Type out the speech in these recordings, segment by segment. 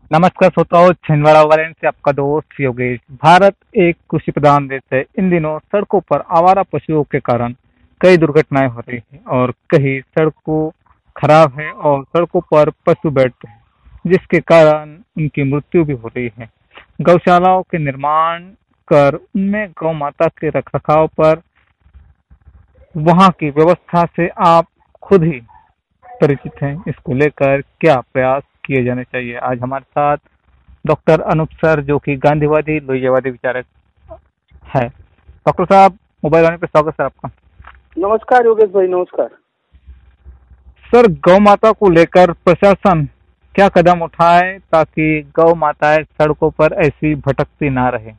नमस्कार श्रोताओं, छिंदवाड़ा वाले से आपका दोस्त योगेश। भारत एक कृषि प्रधान देश है। इन दिनों सड़कों पर आवारा पशुओं के कारण कई दुर्घटनाएं हो रही हैं और कई सड़कों खराब है और सड़कों पर पशु बैठते हैं, जिसके कारण उनकी मृत्यु भी हो रही है। गौशालाओं के निर्माण कर उनमें गौ माता के रखरखाव पर वहां की व्यवस्था से आप खुद ही परिचित हैं। इसको लेकर क्या प्रयास किए जाने चाहिए? आज हमारे साथ डॉक्टर अनूप सर, जो कि गांधीवादी लोहियावादी विचारक है। डॉक्टर साहब, मोबाइल वाणी पे स्वागत सर आपका। नमस्कार योगेश भाई, नमस्कार। सर, गौ माता को लेकर प्रशासन क्या कदम उठाए ताकि गौ माताएं सड़कों पर ऐसी भटकती ना रहे?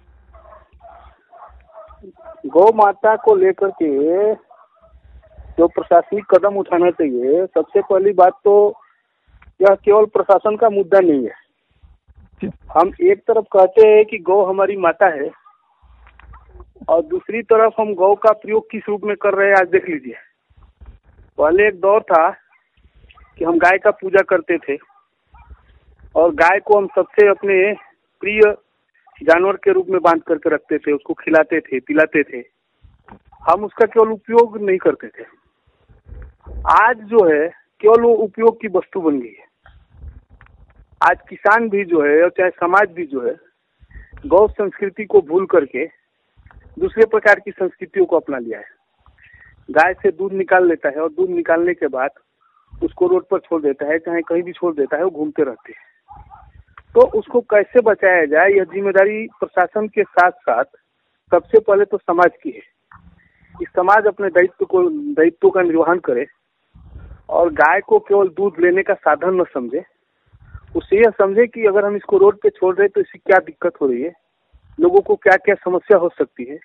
गौ माता को लेकर के जो प्रशासनिक कदम उठाना चाहिए, सबसे पहली बात तो यह केवल प्रशासन का मुद्दा नहीं है। हम एक तरफ कहते हैं कि गौ हमारी माता है और दूसरी तरफ हम गौ का प्रयोग किस रूप में कर रहे हैं, आज देख लीजिए। पहले एक दौर था कि हम गाय का पूजा करते थे और गाय को हम सबसे अपने प्रिय जानवर के रूप में बांध करके रखते थे, उसको खिलाते थे, पिलाते थे। हम उसका केवल उपयोग नहीं करते थे। आज जो है केवल वो उपयोग की वस्तु बन गई है। आज किसान भी जो है और चाहे समाज भी जो है, गौ संस्कृति को भूल करके दूसरे प्रकार की संस्कृतियों को अपना लिया है। गाय से दूध निकाल लेता है और दूध निकालने के बाद उसको रोड पर छोड़ देता है, चाहे कहीं भी छोड़ देता है, वो घूमते रहते हैं। तो उसको कैसे बचाया जाए, यह जिम्मेदारी प्रशासन के साथ साथ सबसे पहले तो समाज की है कि समाज अपने दायित्व का निर्वहन करे और गाय को केवल दूध लेने का साधन न समझे। उससे यह समझे कि अगर हम इसको रोड पे छोड़ रहे तो इससे क्या दिक्कत हो रही है, लोगों को क्या क्या समस्या हो सकती है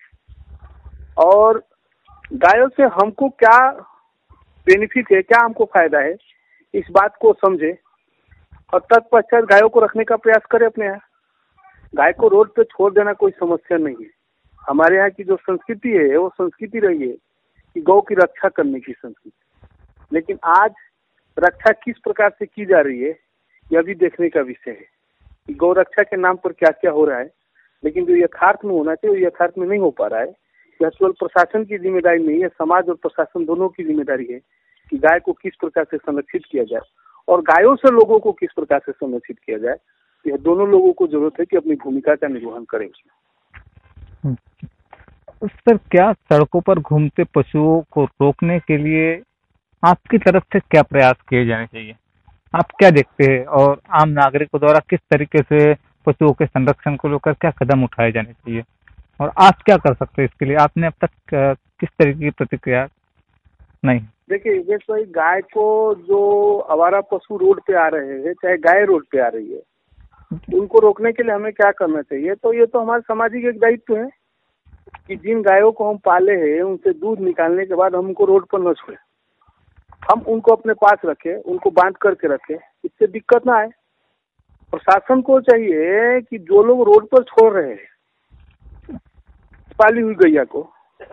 और गायों से हमको क्या बेनिफिट है, क्या हमको फायदा है, इस बात को समझे और तत्पश्चात गायों को रखने का प्रयास करे अपने यहाँ। गाय को रोड पे छोड़ देना कोई समस्या नहीं है। हमारे यहाँ की जो संस्कृति है वो संस्कृति रही है कि गौ की रक्षा करने की संस्कृति। लेकिन आज रक्षा किस प्रकार से की जा रही है, यह भी देखने का विषय है कि गौ रक्षा के नाम पर क्या क्या हो रहा है। लेकिन जो यथार्थ में होना चाहिए वो यथार्थ में नहीं हो पा रहा है। यह केवल प्रशासन की जिम्मेदारी नहीं है, समाज और प्रशासन दोनों की जिम्मेदारी है कि गाय को किस प्रकार से संरक्षित किया जाए और गायों से लोगों को किस प्रकार से संरक्षित किया जाए। यह दोनों लोगों को जरूरत है कि अपनी भूमिका का निर्वहन करें उसमें। सर, क्या सड़कों पर घूमते पशुओं को रोकने के लिए आपकी तरफ से क्या प्रयास किए जाने चाहिए? आप क्या देखते हैं और आम नागरिकों द्वारा किस तरीके से पशुओं के संरक्षण को लेकर क्या कदम उठाए जाने चाहिए और आप क्या कर सकते हैं इसके लिए? आपने अब तक किस तरीके की प्रतिक्रिया नहीं? देखिए योगेश भाई, गाय को जो आवारा पशु रोड पे आ रहे हैं, चाहे गाय रोड पे आ रही है, उनको रोकने के लिए हमें क्या करना चाहिए? तो ये तो हमारा सामाजिक एक दायित्व है कि जिन गायों को हम पाले हैं उनसे दूध निकालने के बाद हम उनको रोड पर न छोड़े। हम उनको अपने पास रखें, उनको बांध करके रखें, इससे दिक्कत ना आए। प्रशासन को चाहिए कि जो लोग रोड पर छोड़ रहे हैं पाली हुई गैया को,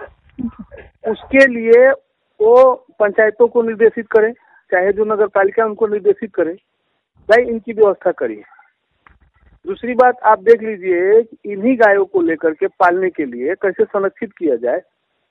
उसके लिए वो पंचायतों को निर्देशित करें, चाहे जो नगर पालिका उनको निर्देशित करे, भाई इनकी व्यवस्था करिए। दूसरी बात आप देख लीजिए कि इन्हीं गायों को लेकर के पालने के लिए कैसे संरक्षित किया जाए।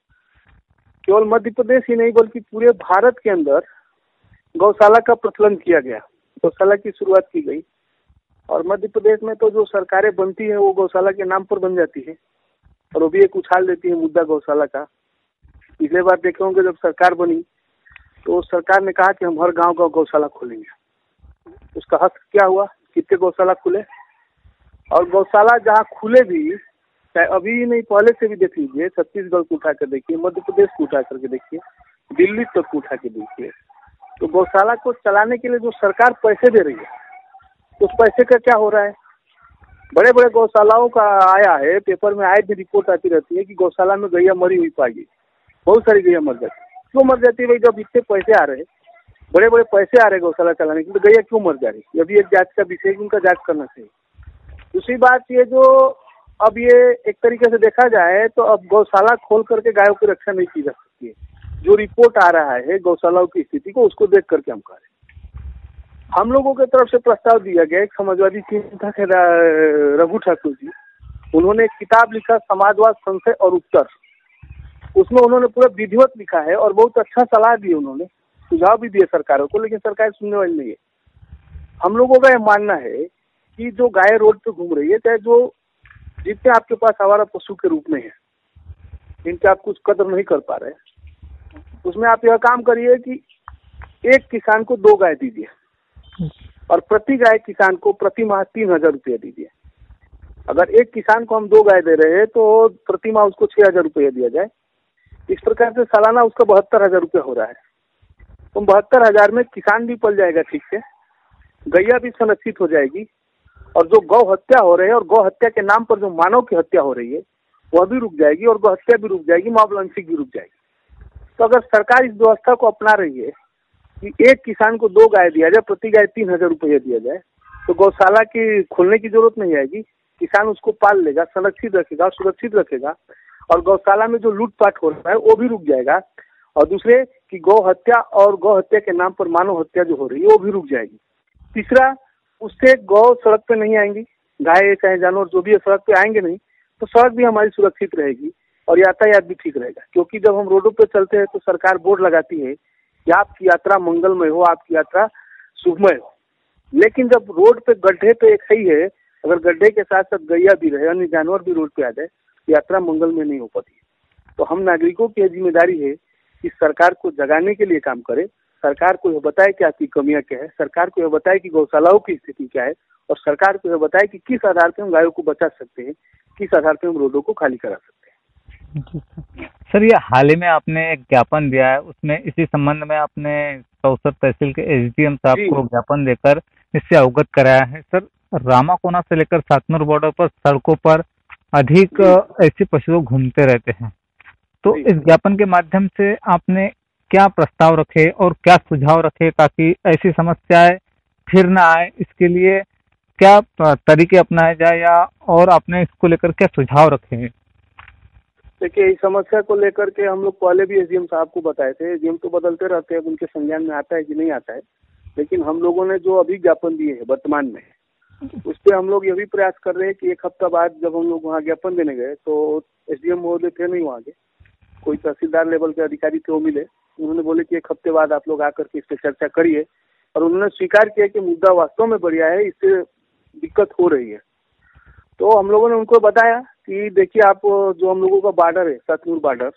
केवल मध्य प्रदेश ही नहीं बल्कि पूरे भारत के अंदर गौशाला का प्रचलन किया गया, गौशाला की शुरुआत की गई और मध्य प्रदेश में तो जो सरकारें बनती है वो गौशाला के नाम पर बन जाती है और वो भी एक उछाल देती है मुद्दा गौशाला का। पिछले बार देखे होंगे जब सरकार बनी तो सरकार ने कहा कि हम हर गांव का गौशाला खोलेंगे। उसका हक क्या हुआ? कितने गौशाला खुले और गौशाला जहाँ खुले भी, चाहे अभी नहीं पहले से भी देख लीजिए, छत्तीसगढ़ को उठा कर देखिए, मध्य प्रदेश को उठा करके देखिए, दिल्ली तक को उठा के देखिए, तो गौशाला को चलाने के लिए जो सरकार पैसे दे रही है उस पैसे का क्या हो रहा है? बड़े बड़े गौशालाओं का आया है, पेपर में आए भी रिपोर्ट आती रहती है कि गौशाला में गैया मरी हुई पाई गई, बहुत सारी गैया मर जाती है। क्यों मर जाती है भाई? जब इतने पैसे आ रहे हैं, बड़े बड़े पैसे आ रहे हैं गौशाला चलाने के लिए, तो गैया क्यों मर जा रही है? ये भी एक जांच का विषय है, उनका जांच करना चाहिए। दूसरी बात ये जो अब ये एक तरीके से देखा जाए तो अब गौशाला खोल करके गायों की रक्षा नहीं की जा सकती है। जो रिपोर्ट आ रहा है गौशालाओं की स्थिति को, उसको देख करके हम कह रहे हैं। हम लोगों की तरफ से प्रस्ताव दिया गया, एक समाजवादी चिंतक है रघु ठाकुर जी, उन्होंने एक किताब लिखा समाजवाद संशय और उत्तर। उसमें उन्होंने पूरा विधिवत लिखा है और बहुत अच्छा सलाह दी उन्होंने, सुझाव भी दिए सरकारों को, लेकिन सरकार सुनने वाली नहीं है। हम लोगों का यह मानना है कि जो गाय रोड पे घूम रही है, चाहे जो जितने आपके पास आवारा पशु के रूप में है, जिनके आप कुछ कदर नहीं कर पा रहे, उसमें आप यह काम करिए कि एक किसान को 2 गाय दीजिए और प्रति गाय किसान को प्रति माह 3,000 रुपया दीजिए। अगर एक किसान को हम 2 गाय दे रहे हैं तो प्रति माह उसको 6,000 रुपया दिया जाए। इस प्रकार से सालाना उसका 72,000 रुपया हो रहा है। तो 72,000 में किसान भी पल जाएगा ठीक से, गैया भी संरक्षित हो जाएगी, और जो गौ हत्या हो रही है और गौ हत्या के नाम पर जो मानव की हत्या हो रही है वह भी रुक जाएगी, और गौ हत्या भी रुक जाएगी, मॉब लंचिंग भी रुक जाएगी। तो अगर सरकार इस व्यवस्था को अपना रही है कि एक किसान को 2 गाय दिया जाए, प्रति गाय 3,000 रुपया दिया जाए, तो गौशाला की खोलने की जरूरत नहीं आएगी। किसान उसको पाल लेगा, संरक्षित रखेगा, सुरक्षित रखेगा, और गौशाला में जो लूटपाट हो रहा है वो भी रुक जाएगा। और दूसरे कि गौ हत्या और गौ हत्या के नाम पर मानव हत्या जो हो रही है वो भी रुक जाएगी। तीसरा, उससे गौ सड़क पे नहीं आएंगी, गाय चाहे जानवर जो भी है सड़क पे आएंगे नहीं, तो सड़क भी हमारी सुरक्षित रहेगी और यातायात भी ठीक रहेगा। क्योंकि जब हम रोडों पे चलते हैं तो सरकार बोर्ड लगाती है कि आपकी यात्रा मंगलमय हो, आपकी यात्रा शुभमय हो। लेकिन जब रोड पे गड्ढे तो एक ही है, अगर गड्ढे के साथ साथ गैया भी रहे, अन्य जानवर भी रोड पे आ जाए, यात्रा मंगलमय नहीं हो पाती। तो हम नागरिकों की जिम्मेदारी है कि सरकार को जगाने के लिए काम करे, सरकार को यह बताए कि आपकी कमियां क्या है, सरकार को यह बताए कि गौशालाओं की स्थिति क्या है, और सरकार को यह बताए कि किस आधार पर हम गायों को बचा सकते हैं, किस आधार पर हम रोडों को खाली करा सकते हैं। जी सर, ये हाल ही में आपने एक ज्ञापन दिया है, उसमें इसी संबंध में आपने सौसर तहसील के एसडीएम साहब को ज्ञापन देकर इससे अवगत कराया है। सर, रामाकोना से लेकर सातनूर बॉर्डर पर सड़कों पर अधिक ऐसे पशु घूमते रहते हैं, तो इस ज्ञापन के माध्यम से आपने क्या प्रस्ताव रखे और क्या सुझाव रखे ताकि ऐसी समस्याएं फिर ना आए, इसके लिए क्या तरीके अपनाए जाए, या और आपने इसको लेकर क्या सुझाव रखे हैं? देखिए, इस समस्या को लेकर के हम लोग पहले भी एसडीएम साहब को बताए थे। एसडीएम तो बदलते रहते हैं, उनके संज्ञान में आता है कि नहीं आता है, लेकिन हम लोगों ने जो अभी ज्ञापन दिए हैं वर्तमान में, उस पर हम लोग ये भी प्रयास कर रहे हैं कि एक हफ्ता बाद जब हम लोग वहाँ ज्ञापन देने गए तो एसडीएम महोदय थे नहीं वहाँ के, कोई तहसीलदार लेवल के अधिकारी थे वो मिले। उन्होंने बोले कि एक हफ्ते बाद आप लोग आकर के इस पर चर्चा करिए, और उन्होंने स्वीकार किया कि मुद्दा वास्तव में बढ़िया है, इससे दिक्कत हो रही है। तो हम लोगों ने उनको बताया कि देखिए, आप जो हम लोगों का बॉर्डर है सतलुज बॉर्डर,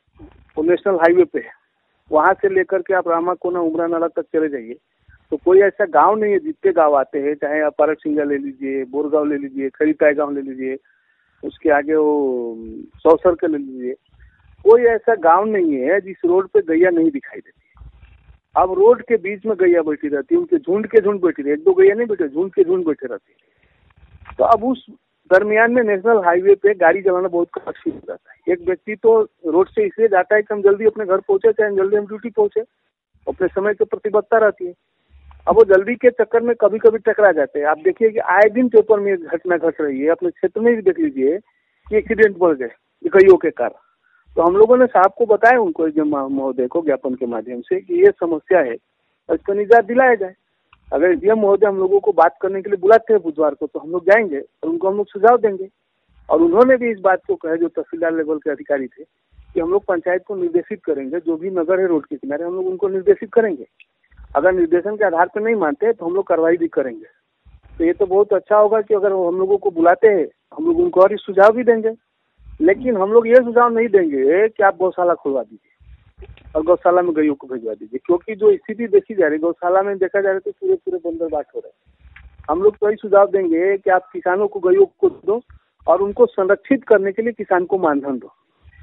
वो नेशनल हाईवे पे है, वहाँ से लेकर के आप रामाकोना उमरा नाला तक चले जाइए तो कोई ऐसा गांव नहीं है। जितने गांव आते हैं, चाहे आप पारक सिंगा ले लीजिए, बोरगांव ले लीजिए, खरीताई गांव ले लीजिए, उसके आगे वो सौसर के ले लीजिए, कोई ऐसा गांव नहीं है जिस रोड पे गैया नहीं दिखाई देती। अब रोड के बीच में गैया बैठी रहती है, उनके झुंड के झुंड बैठी रहती है, 1-2 गैया नहीं बैठे, झुंड के झुंड बैठे रहते हैं। तो अब उस दरमियान में नेशनल हाईवे पे गाड़ी चलाना बहुत कठिन हो जाता है। एक व्यक्ति तो रोड से इसलिए जाता है कि हम जल्दी अपने घर पहुंचे, चाहे जल्दी हम ड्यूटी पहुंचे, अपने समय की प्रतिबद्धता रहती है। अब वो जल्दी के चक्कर में कभी कभी टकरा जाते हैं। आप देखिए कि आए दिन पेपर में घटना घट रही है, अपने क्षेत्र में भी देख लीजिए कि एक्सीडेंट बढ़ गए गैयों के कारण। तो हम लोगों ने साहब को बताया, उनको महोदय को ज्ञापन के माध्यम से कि ये समस्या है और इसको निजात दिलाया जाए। अगर डीएम महोदय हम लोगों को बात करने के लिए बुलाते हैं बुधवार को, तो हम लोग जाएंगे और उनको हम लोग सुझाव देंगे। और उन्होंने भी इस बात को कहा, जो तहसीलदार लेवल के अधिकारी थे, कि हम लोग पंचायत को निर्देशित करेंगे, जो भी नगर है रोड के किनारे हम लोग उनको निर्देशित करेंगे। अगर निर्देशन के आधार पर नहीं मानते तो हम लोग कार्रवाई भी करेंगे। तो ये तो बहुत अच्छा होगा कि अगर हम लोगों को बुलाते हैं, हम लोग उनको और सुझाव भी देंगे। लेकिन हम लोग ये सुझाव नहीं देंगे कि आप गौशाला खुलवा दीजिए और गौशाला में गैयों को भिजवा दीजिए, क्योंकि जो स्थिति देखी जा रही है गौशाला में, देखा जा रहा है तो पूरे पूरे बंदरबाट हो रहे हैं। हम लोग तो यही सुझाव देंगे कि आप किसानों को गैयों को दो और उनको संरक्षित करने के लिए किसान को मानधन दो।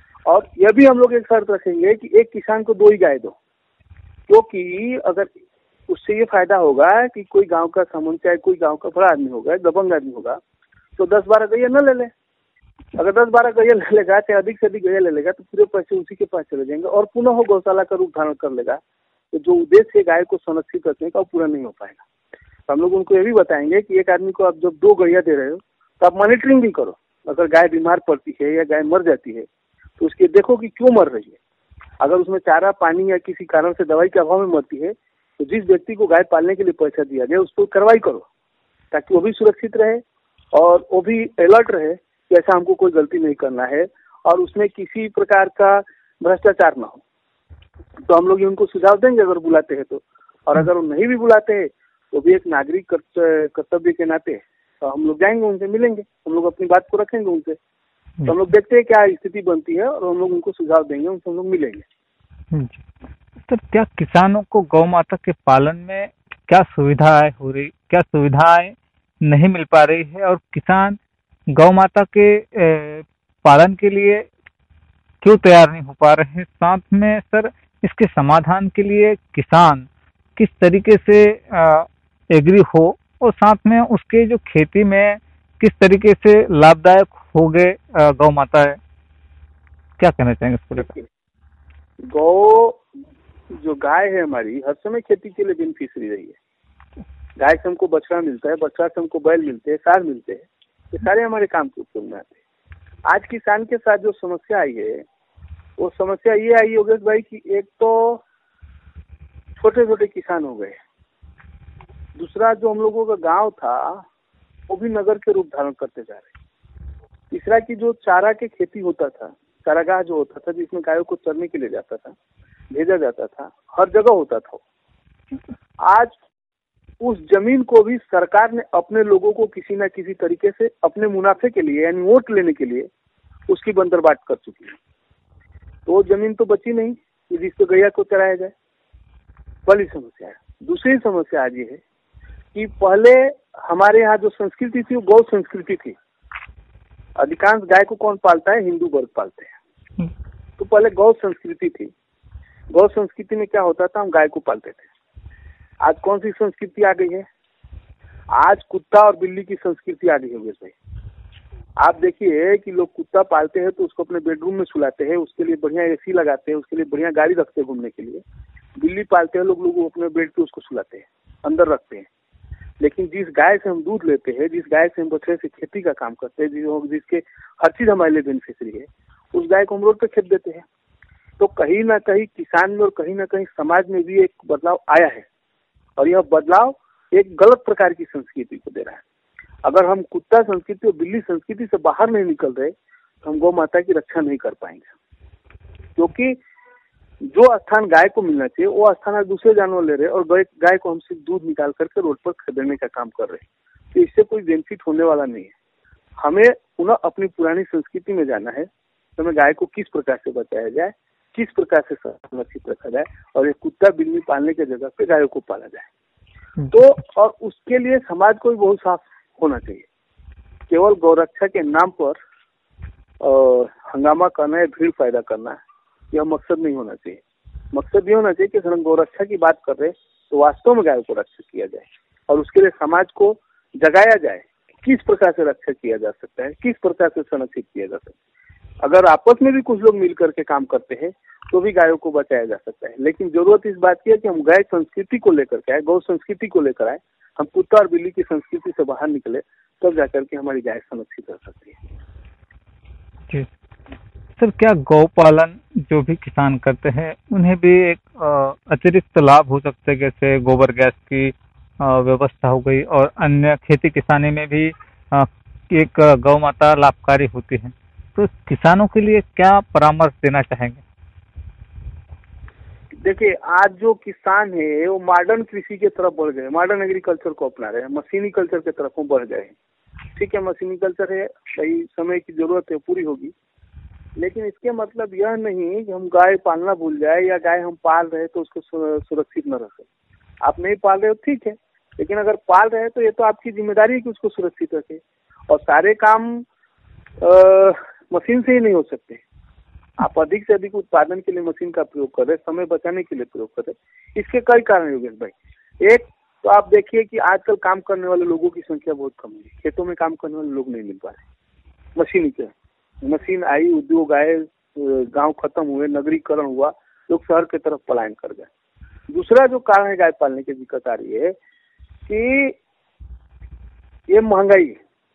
और यह भी हम लोग एक शर्त रखेंगे कि एक किसान को 2 ही गाय दो, क्योंकि अगर उससे ये फायदा होगा कि कोई गांव का सामुंड, चाहे कोई गांव का बड़ा आदमी होगा, दबंग आदमी होगा, तो 10-12 गैया न ले ले। अगर 10-12 गैया ले लेगा, चाहे अधिक से अधिक गैया ले लेगा, तो पूरे पैसे उसी के पास चले जाएंगे और पुनः वो गौशाला का रूप धारण कर लेगा। तो जो उद्देश्य है गाय को संरक्षित रखने का, वो पूरा नहीं हो पाएगा। तो हम लोग उनको ये भी बताएंगे कि एक आदमी को आप जब 2 गैया दे रहे हो तो आप मॉनिटरिंग भी करो। अगर गाय बीमार पड़ती है या गाय मर जाती है तो उसके देखो कि क्यों मर रही है। अगर उसमें चारा, पानी या किसी कारण से दवाई के अभाव में मरती है तो जिस व्यक्ति को गाय पालने के लिए पैसा दिया गया उस पर कार्रवाई करो, ताकि वो भी सुरक्षित रहे और वो भी अलर्ट रहे कि ऐसा हमको कोई गलती नहीं करना है और उसमें किसी प्रकार का भ्रष्टाचार ना हो। तो हम लोग उनको सुझाव देंगे अगर बुलाते हैं तो, और अगर वो नहीं भी बुलाते हैं तो भी एक नागरिक कर्तव्य के नाते तो हम लोग जाएंगे, उनसे मिलेंगे, हम लोग अपनी बात को रखेंगे उनसे, तो हम लोग देखते हैं क्या स्थिति बनती है और हम लोग उनको सुझाव देंगे, उनसे हम लोग मिलेंगे। तो क्या किसानों को गौ माता के पालन में क्या सुविधाएं हो रही, क्या सुविधाएं नहीं मिल पा रही है, और किसान गौ माता के पालन के लिए क्यों तैयार नहीं हो पा रहे हैं? साथ में सर इसके समाधान के लिए किसान किस तरीके से एग्री हो, और साथ में उसके जो खेती में किस तरीके से लाभदायक हो गए गौ माता है, क्या कहना चाहेंगे इसको लेकर? गौ जो गाय है हमारी हर समय खेती के लिए बेनिफिशियरी रही है। गाय से हमको बछड़ा मिलता है, बछड़ा से हमको बैल मिलते हैं, सार मिलते हैं, ये सारे हमारे काम के उपयोग में आते हैं। आज किसान के साथ जो समस्या आई है वो समस्या ये आई योगेश भाई कि एक तो छोटे छोटे किसान हो गए, दूसरा जो हम लोगों का गांव था वो भी नगर के रूप धारण करते जा रहे, तीसरा कि जो चारा के खेती होता था, चारागाह जो होता था जिसमें गायों को चरने के लिए जाता था, भेजा जाता था, हर जगह होता था, आज उस जमीन को भी सरकार ने अपने लोगों को किसी न किसी तरीके से अपने मुनाफे के लिए यानी वोट लेने के लिए उसकी बंदरबाट कर चुकी है। तो वो जमीन तो बची नहीं कि जिस पे गैया को चराया जाए, पहली समस्या है। दूसरी समस्या आज ये है कि पहले हमारे यहाँ जो संस्कृति थी वो गौ संस्कृति थी। अधिकांश गाय को कौन पालता है? हिंदू वर्ग पालते हैं। तो पहले गौ संस्कृति थी, गौ संस्कृति में क्या होता था, हम गाय को पालते थे। आज कौन सी संस्कृति आ गई है? आज कुत्ता और बिल्ली की संस्कृति आ गई है भाई। आप देखिए कि लोग कुत्ता पालते हैं तो उसको अपने बेडरूम में सुलाते हैं, उसके लिए बढ़िया एसी लगाते हैं, उसके लिए बढ़िया गाड़ी रखते हैं घूमने के लिए। बिल्ली पालते हैं लोग अपने बेड पे उसको सुलाते हैं, अंदर रखते हैं। लेकिन जिस गाय से हम दूध लेते हैं, जिस गाय से हम बछड़े से खेती का काम करते हैं, जिसके हर चीज हमारे लिए बेनिफिशियरी है, उस गाय को हम रोड पे खेत देते हैं। तो कहीं ना कहीं किसान में और कहीं ना कहीं समाज में भी एक बदलाव आया है, और यह बदलाव एक गलत प्रकार की संस्कृति को दे रहा है। अगर हम कुत्ता संस्कृति और बिल्ली संस्कृति से बाहर नहीं निकल रहे तो हम गौ माता की रक्षा नहीं कर पाएंगे, क्योंकि जो स्थान गाय को मिलना चाहिए वो स्थान आज दूसरे जानवर ले रहे और गाय को हम सिर्फ दूध निकाल करके रोड पर खरीदने का काम कर रहे हैं। तो इससे कोई बेनिफिट होने वाला नहीं है। हमें पुनः अपनी पुरानी संस्कृति में जाना है, तो हमें गाय को किस प्रकार से बचाया जाए, किस प्रकार से संरक्षित रखा जाए, और ये कुत्ता बिल्ली पालने की जगह पे गायों को पाला जाए। तो और उसके लिए समाज को भी बहुत साफ होना चाहिए। केवल गौरक्षा के नाम पर हंगामा करना या भीड़ पैदा करना यह मकसद नहीं होना चाहिए। मकसद ये होना चाहिए कि अगर हम गौरक्षा की बात कर रहे हैं तो वास्तव में गायों को रक्षा किया जाए और उसके लिए समाज को जगाया जाए किस प्रकार से रक्षा किया जा सकता है, किस प्रकार से संरक्षित किया जा सकता है। अगर आपस में भी कुछ लोग मिल करके काम करते हैं तो भी गायों को बचाया जा सकता है। लेकिन जरूरत इस बात की है कि हम गाय संस्कृति को लेकर के आए, गौ संस्कृति को लेकर आए, हम कुत्ता और बिल्ली की संस्कृति से बाहर निकले, तब जाकर के हमारी गाय संरक्षित रह सकती है। जी सर, क्या गौपालन जो भी किसान करते हैं उन्हें भी एक अतिरिक्त लाभ हो सकते हैं, जैसे गोबर गैस की व्यवस्था हो गई और अन्य खेती किसानी में भी एक गौ माता लाभकारी होती है, तो किसानों के लिए क्या परामर्श देना चाहेंगे? देखिए, आज जो किसान है वो मॉडर्न कृषि की तरफ बढ़ गए, मॉडर्न एग्रीकल्चर को अपना रहे हैं, मशीनी कल्चर की तरफ बढ़ गए। ठीक है, मशीनी कल्चर है, सही समय की जरूरत है, पूरी होगी, लेकिन इसके मतलब यह नहीं कि हम गाय पालना भूल जाए या गाय हम पाल रहे तो उसको सुरक्षित न रखें। आप नहीं पाल रहे हो ठीक है, लेकिन अगर पाल रहे हैं तो ये तो आपकी जिम्मेदारी है कि उसको सुरक्षित रखें। और सारे काम मशीन से ही नहीं हो सकते। आप अधिक से अधिक उत्पादन के लिए मशीन का प्रयोग कर रहे, समय बचाने के लिए प्रयोग कर रहे। इसके कई कारण योगेश भाई। एक तो आप देखिए कि आजकल काम करने वाले लोगों की संख्या बहुत कम है, खेतों में काम करने वाले लोग नहीं मिल पा रहे। मशीन आई, उद्योग आए, गांव खत्म हुए, नगरीकरण हुआ, लोग शहर की तरफ पलायन कर गए। दूसरा जो कारण है गाय पालने की दिक्कत आ रही है कि ये महंगाई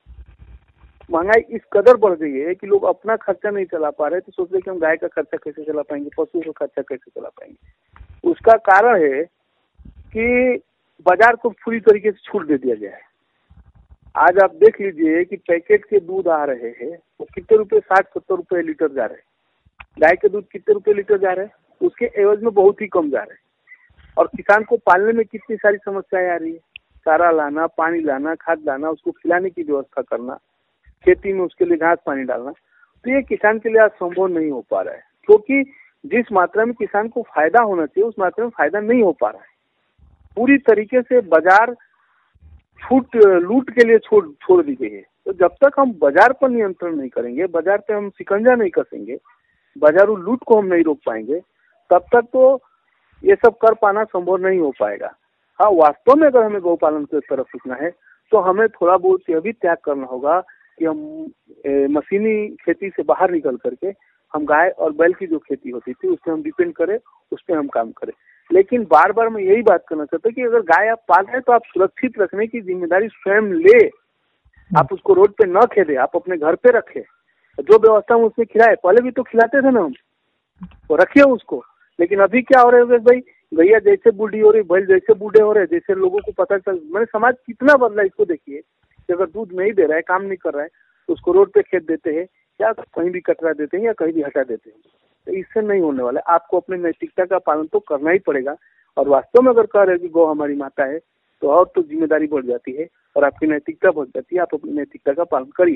इस कदर बढ़ गई है कि लोग अपना खर्चा नहीं चला पा रहे, तो सोच रहे कि हम गाय का खर्चा कैसे चला पाएंगे, पशुओं का खर्चा कैसे चला पाएंगे। उसका कारण है कि बाजार को पूरी तरीके से छूट दे दिया गया है। आज आप देख लीजिए कि पैकेट के दूध आ रहे हैं वो कितने रुपए, 60-70 रुपए लीटर जा रहे हैं। गाय के दूध कितने रुपए लीटर जा रहे हैं, उसके एवज में बहुत ही कम जा रहे हैं। और किसान को पालने में कितनी सारी समस्याएं आ रही है, चारा लाना, पानी लाना, खाद लाना, उसको खिलाने की व्यवस्था करना, खेती में उसके लिए घास पानी डालना, तो ये किसान के लिए आज संभव नहीं हो पा रहा है, क्योंकि जिस मात्रा में किसान को फायदा होना चाहिए उस मात्रा में फायदा नहीं हो पा रहा है। पूरी तरीके से बाजार लूट के लिए छोड़ दी गई है। तो जब तक हम बाजार पर नियंत्रण नहीं करेंगे, बाजार पे हम शिकंजा नहीं कसेंगे, बाजारू लूट को हम नहीं रोक पाएंगे, तब तक तो ये सब कर पाना संभव नहीं हो पाएगा। हाँ, वास्तव में अगर हमें गौपालन की तरफ रुकना है तो हमें थोड़ा बहुत यह भी त्याग करना होगा कि हम मशीनी खेती से बाहर निकल करके हम गाय और बैल की जो खेती होती थी उस पर हम डिपेंड करें, उस पर हम काम करें। लेकिन बार बार मैं यही बात करना चाहता हूँ कि अगर गाय आप पाल रहे हैं तो आप सुरक्षित रखने की जिम्मेदारी स्वयं ले। आप उसको रोड पे न खेदे, आप अपने घर पे रखे। जो व्यवस्था हम उसमें खिलाए, पहले भी तो खिलाते थे ना हम, तो रखिए उसको। लेकिन अभी क्या हो रहा है भाई, गैया जैसे बूढ़ी हो रही, बैल जैसे बूढ़े हो रहे, जैसे लोगों को पता चल, मैंने समाज कितना बदला इसको देखिए कि अगर दूध नहीं दे रहा है, काम नहीं कर रहा है, तो उसको रोड पे खेद देते हैं या कहीं भी कटरा देते हैं या कहीं भी हटा देते हैं। तो इससे नहीं होने वाला। आपको अपनी नैतिकता का पालन तो करना ही पड़ेगा। और वास्तव में अगर कह रहे कि गौ हमारी माता है तो और तो जिम्मेदारी बढ़ जाती है और आपकी नैतिकता बढ़ जाती है। आप अपनी नैतिकता का पालन करिए।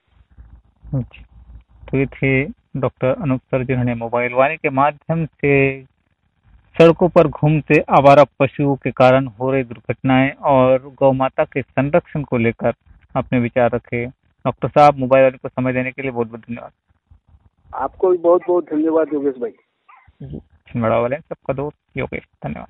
तो ये थे डॉक्टर अनूप सर, जिन्होंने मोबाइल वाणी के माध्यम से सड़कों पर घूमते आवारा पशुओं के कारण हो रही दुर्घटनाएं और गौ माता के संरक्षण को लेकर अपने विचार रखे। डॉक्टर साहब, मोबाइल वाणी को समय देने के लिए बहुत बहुत धन्यवाद। आपको भी बहुत बहुत धन्यवाद योगेश भाई। छिंदवाड़ा वाले सबका दोस्त योगेश, धन्यवाद।